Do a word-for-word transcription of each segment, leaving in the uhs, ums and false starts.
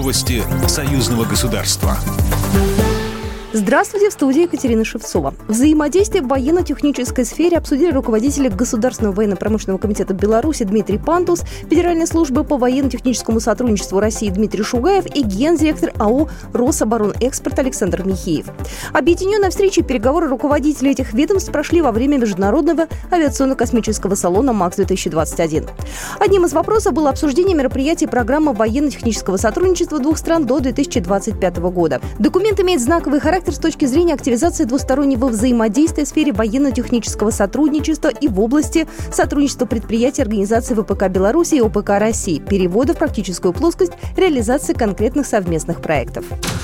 Новости союзного государства. Здравствуйте, в студии Екатерина Шевцова. Взаимодействие в военно-технической сфере обсудили руководители Государственного военно-промышленного комитета Беларуси Дмитрий Пантус, Федеральной службы по военно-техническому сотрудничеству России Дмитрий Шугаев и гендиректор АО «Рособоронэкспорт» Александр Михеев. Объединенная встреча и переговоры руководителей этих ведомств прошли во время Международного авиационно-космического салона МАКС-две тысячи двадцать один. Одним из вопросов было обсуждение мероприятий программы военно-технического сотрудничества двух стран до две тысячи двадцать пятого года. Документ имеет знаковый характер с точки зрения активизации двустороннего взаимодействия в сфере военно-технического сотрудничества и в области сотрудничества предприятий организации ВПК Беларуси и ОПК России, перевода в практическую плоскость реализации конкретных совместных проектов.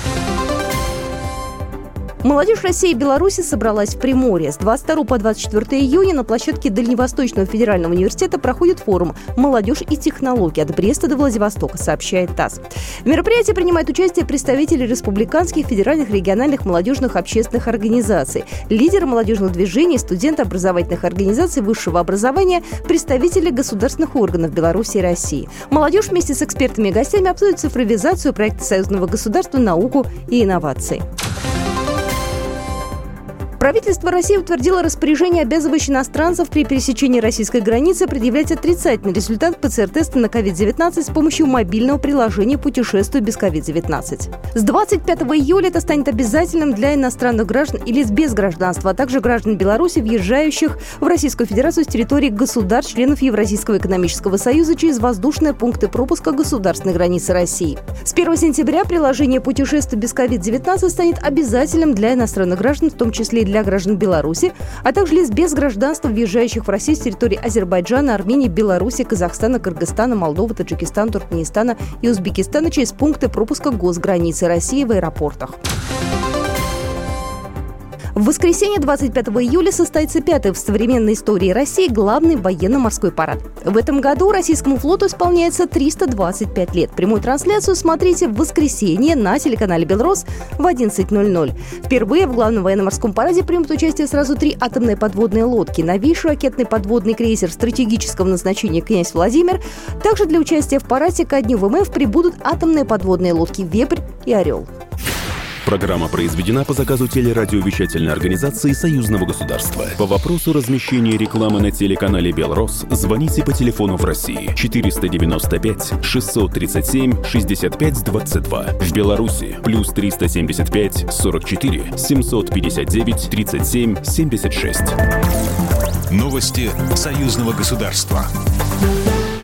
Молодежь России и Беларуси собралась в Приморье. С двадцать второго по двадцать четвёртое июня на площадке Дальневосточного федерального университета проходит форум «Молодежь и технологии» от Бреста до Владивостока, сообщает ТАСС. В мероприятии принимают участие представители республиканских, федеральных, региональных молодежных общественных организаций, лидеры молодежных движений, студенты образовательных организаций высшего образования, представители государственных органов Беларуси и России. Молодежь вместе с экспертами и гостями обсудит цифровизацию, проекты союзного государства, науку и инновации. Правительство России утвердило распоряжение, обязывающее иностранцев при пересечении российской границы предъявлять отрицательный результат ПЦР-теста на ковид девятнадцать с помощью мобильного приложения «Путешествую без ковид девятнадцать». С двадцать пятого июля это станет обязательным для иностранных граждан и лиц без гражданства, а также граждан Беларуси, въезжающих в Российскую Федерацию с территории государств-членов Евразийского экономического союза через воздушные пункты пропуска государственной границы России. С первого сентября приложение «Путешествие без ковид девятнадцать» станет обязательным для иностранных граждан, в том числе и для для граждан Беларуси, а также лиц без гражданства, въезжающих в Россию с территории Азербайджана, Армении, Беларуси, Казахстана, Кыргызстана, Молдовы, Таджикистана, Туркменистана и Узбекистана через пункты пропуска госграницы России в аэропортах. В воскресенье двадцать пятого июля состоится пятый в современной истории России главный военно-морской парад. В этом году российскому флоту исполняется триста двадцать пять лет. Прямую трансляцию смотрите в воскресенье на телеканале «Белрос» в одиннадцать ноль ноль. Впервые в главном военно-морском параде примут участие сразу три атомные подводные лодки. Новейший ракетный подводный крейсер стратегического назначения «Князь Владимир». Также для участия в параде ко дню ВМФ прибудут атомные подводные лодки «Вепрь» и «Орел». Программа произведена по заказу телерадиовещательной организации Союзного государства. По вопросу размещения рекламы на телеканале «Белрос» звоните по телефону в России четыреста девяносто пять шестьсот тридцать семь шестьдесят пять двадцать два. В Беларуси плюс триста семьдесят пять сорок четыре семьсот пятьдесят девять тридцать семь семьдесят шесть. Новости союзного государства.